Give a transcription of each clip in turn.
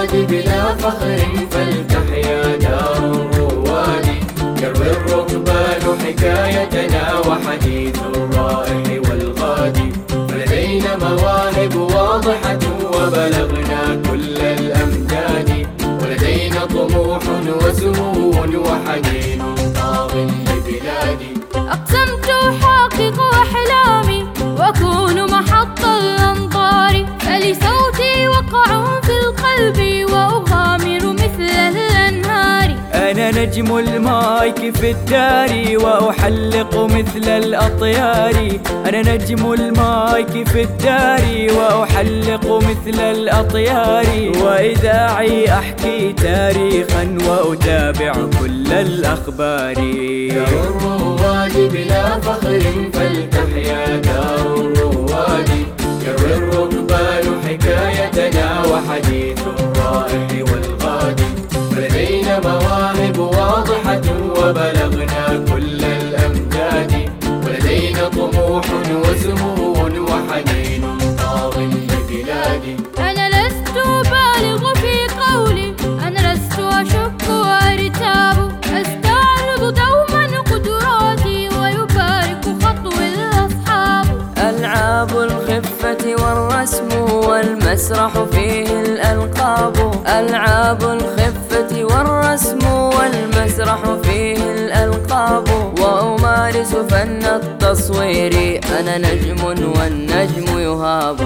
الرواد بلا فخر فلتحيا دار الرواد. يروي الركبان حكايتنا وحديث الرائح والغادي. فلدينا مواهب واضحة وبلغنا كل الأمجاد. ولدينا طموح وسمو وحنين طاغ لبلادي. أقسمت أحقق أحلامي وأكون محط الأنظار. فلصوتي وقع في القلب وأغامر مثل الأنهار. أنا نجم المايك في الدار وأحلق مثل الأطيار. أنا نجم المايك في الدار وأحلق مثل الأطيار. وإذاعي أحكي تاريخا وأتابع كل الأخبار. دار الرواد بلا فخر فلتحيا دار الرواد. يروي الركبان حكايتنا وحديث الرائح والغادي. فلدينا مواهب واضحة وبلغنا كل الأمجاد. ولدينا طموح وسمو وحنين طاغ لبلادي. أنا لست أبالغ في قولي، أنا لست أشك وأرتاب. أستعرض دوما قدراتي ويبارك خطوي الأصحاب. ألعاب الخفة والرسم والمسرح فيه الألقاب. ألعاب الخفة والرسم والمسرح فيه الألقاب. وأمارس فن التصوير، أنا نجم والنجم يهاب.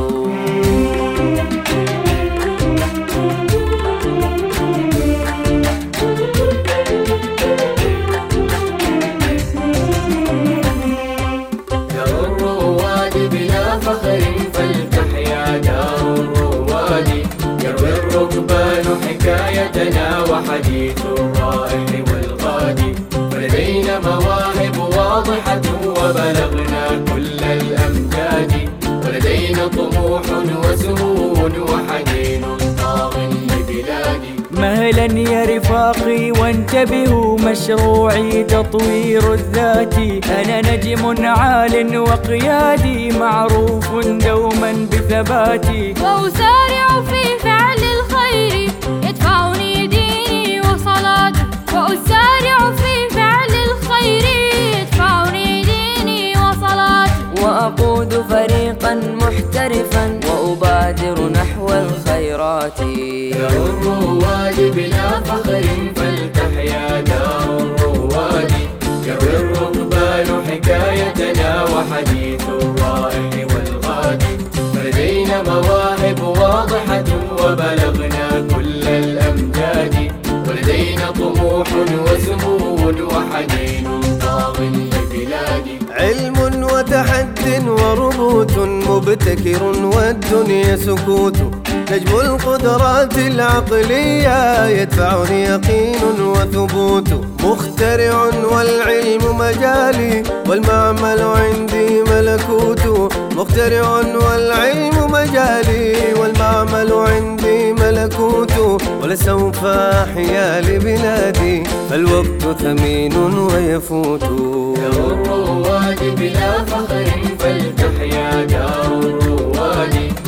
دار الرواد بلا فخر فلتحيا دار الرواد. يروي الركبان حكايتنا وحديث الرائح والغادي. ولدينا مواهب واضحة وبلغنا كل الأمجاد. ولدينا طموح وسمو وحنين طاغ لبلادي. مهلا يا رفاقي وانتبهوا، مشروعي تطوير الذات. أنا نجم عال وقيادي معروف دوما بثباتي. وأسارع في فعل الخير يدفعني ديني وصلاتي. وأسارع في فعل الخير يدفعني ديني وصلاتي. وأقود فريقا محترفا وأبادر نحو الخيرات. دار الرواد بلا فخر فلتحيا دار الرواد. يروي الركبان حكايتنا وحديث الرائح والغادي. فلدينا مواهب واضحة وبلغنا كل الأمجاد. ولدينا طموح وسمو وحنين طاغ لبلادي. علم وتحد وربوت مبتكر والدنيا سكوت. نجم القدرات العقلية يدفعني يقين وثبوت. مخترع والعلم مجالي والمعمل عندي ملكوت. مخترع والعلم مجالي والمعمل عندي ملكوت. ولسوف أحيا لبلادي فالوقت ثمين ويفوت. دار الرواد بلا فخر فلتحيا دار الرواد.